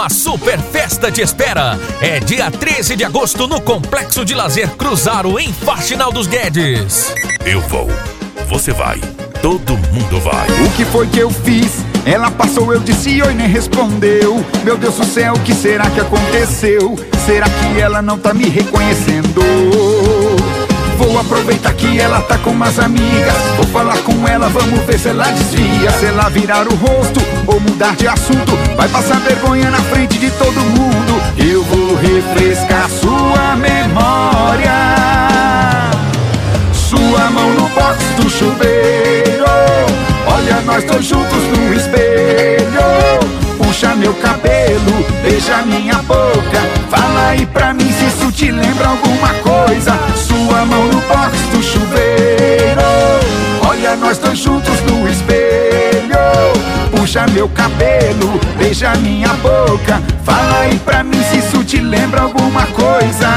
Uma super festa te espera. É dia 13 de agosto no Complexo de Lazer Cruzaro, em Faxinal dos Guedes. Eu vou, você vai, todo mundo vai. O que foi que eu fiz? Ela passou, eu disse oi, nem respondeu. Meu Deus do céu, o que será que aconteceu? Será que ela não tá me reconhecendo? Vou aproveitar que ela tá com umas amigas. Vou falar com ela, vamos ver se ela desvia. Se ela virar o rosto ou mudar de assunto, vai passar vergonha na frente de todo mundo. Eu vou refrescar sua memória. Sua mão no box do chuveiro. Olha nós dois juntos no espelho. Puxa meu cabelo, beija minha boca. Fala aí pra mim se isso te lembra alguma coisa. Sua mão no box do chuveiro. Olha nós dois juntos no espelho. Puxa meu cabelo, beija minha boca. Fala aí pra mim se isso te lembra alguma coisa.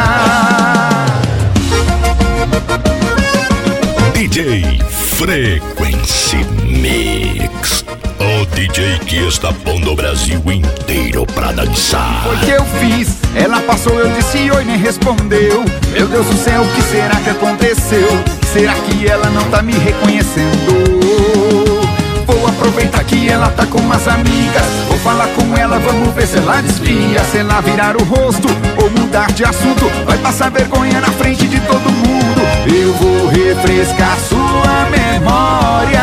DJ Frequency Mix, o DJ que está pondo o Brasil inteiro pra dançar. Foi que eu fiz, ela passou, eu disse oi, nem respondeu. Meu Deus do céu, o que será que aconteceu? Será que ela não tá me reconhecendo? Vou aproveitar que ela tá com umas amigas. Vou falar com ela, vamos ver se ela desvia. Se ela virar o rosto ou mudar de assunto, vai passar vergonha na frente de todo mundo. Eu vou refrescar sua memória.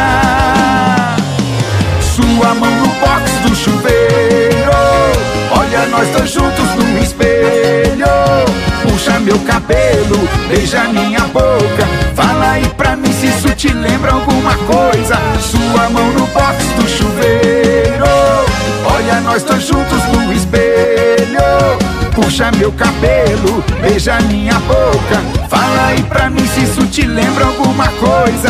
Sua mão no box do chuveiro. Olha nós dois juntos no espelho. Puxa meu cabelo, beija minha boca. Fala aí pra mim se isso te lembra alguma coisa. Sua mão no box do chuveiro. Olha nós dois juntos no espelho. Puxa meu cabelo, beija minha boca. Fala aí pra mim se isso te lembra alguma coisa.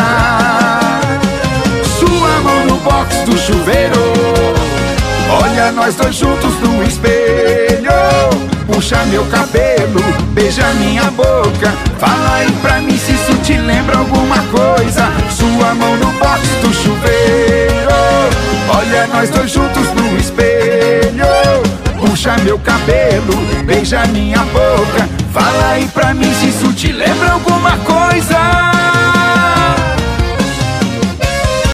Sua mão no box do chuveiro. Olha nós dois juntos no espelho. Puxa meu cabelo, beija minha boca. Fala aí pra mim se isso te lembra alguma coisa. Sua mão no box do chuveiro. Olha nós dois juntos no espelho. Puxa meu cabelo, beija minha boca. Fala aí pra mim se isso te lembra alguma coisa.